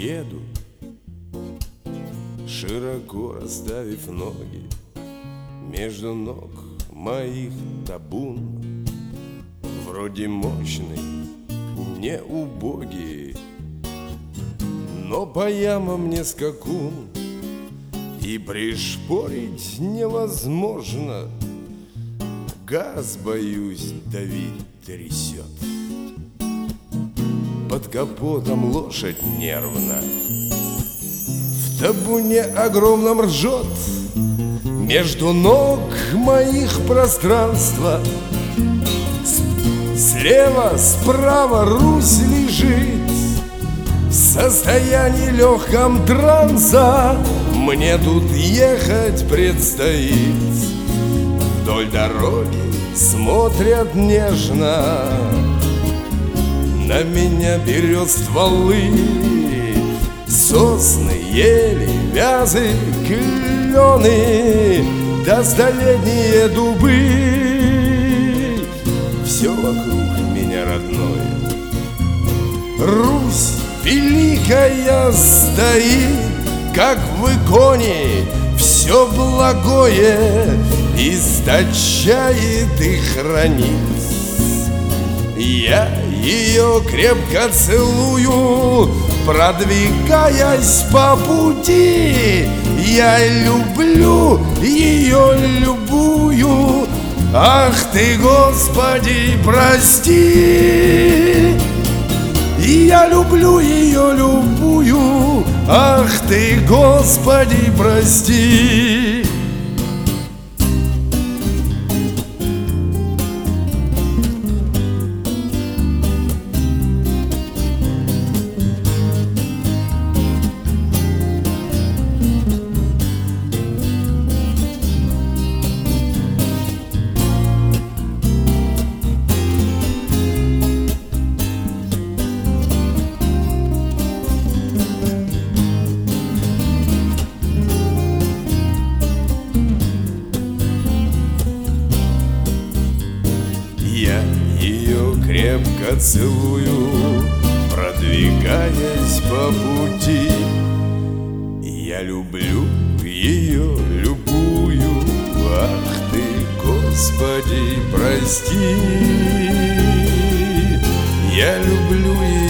еду, широко расставив ноги, между ног моих табун, вроде мощный, не убогий, но по ямам не скакун, и пришпорить невозможно. Газ, боюсь, давить трясет. Под капотом лошадь нервно в табуне огромном ржет. Между ног моих пространство, слева, справа Русь лежит в состоянии легком транса. Мне тут ехать предстоит. Вдоль дороги смотрят нежно, на меня берет стволы сосны, ели, вязы, клены, да столетние дубы. Все вокруг меня родное. Русь великая стоит, как в иконе, все благое источает и хранит. Я ее крепко целую, продвигаясь по пути. Я люблю ее любую, ах ты, Господи, прости. Я люблю ее любую, ах ты, Господи, прости. Я ее крепко целую, продвигаясь по пути. Я люблю ее любую, ах ты, Господи, прости. Я люблю ее